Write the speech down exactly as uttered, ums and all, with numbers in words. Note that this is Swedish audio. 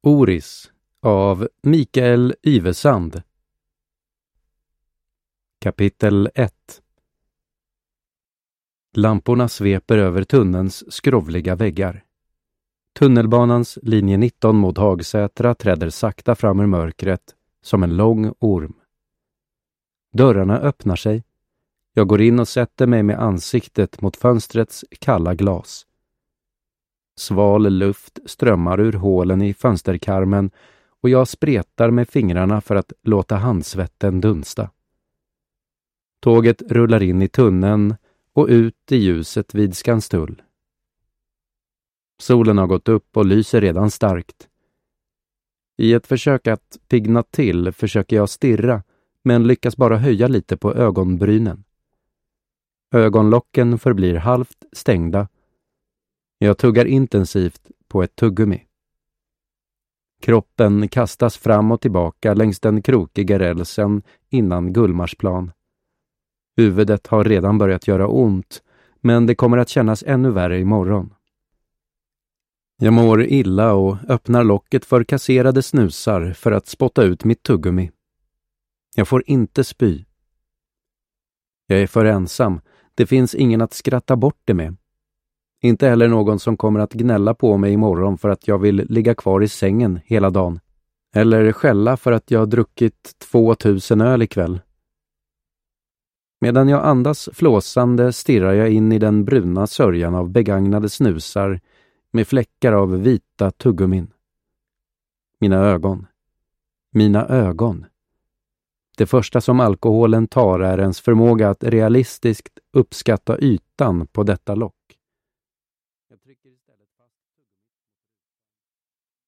Oris av Mikael Yvesand. Kapitel ett. Lamporna sveper över tunnelns skrovliga väggar. Tunnelbanans linje nitton mot Hagsätra träder sakta fram ur mörkret som en lång orm. Dörrarna öppnar sig. Jag går in och sätter mig med ansiktet mot fönstrets kalla glas. Sval luft strömmar ur hålen i fönsterkarmen och jag spretar med fingrarna för att låta handsvetten dunsta. Tåget rullar in i tunneln och ut i ljuset vid Skanstull. Solen har gått upp och lyser redan starkt. I ett försök att pigna till försöker jag stirra, men lyckas bara höja lite på ögonbrynen. Ögonlocken förblir halvt stängda. Jag tuggar intensivt på ett tuggummi. Kroppen kastas fram och tillbaka längs den krokiga rälsen innan Gullmarsplan. Huvudet har redan börjat göra ont, men det kommer att kännas ännu värre imorgon. Jag mår illa och öppnar locket för kasserade snusar för att spotta ut mitt tuggummi. Jag får inte spy. Jag är för ensam. Det finns ingen att skratta bort det med. Inte heller någon som kommer att gnälla på mig imorgon för att jag vill ligga kvar i sängen hela dagen. Eller skälla för att jag har druckit två tusen öl ikväll. Medan jag andas flåsande stirrar jag in i den bruna sörjan av begagnade snusar med fläckar av vita tuggummin. Mina ögon. Mina ögon. Det första som alkoholen tar är ens förmåga att realistiskt uppskatta ytan på detta lock.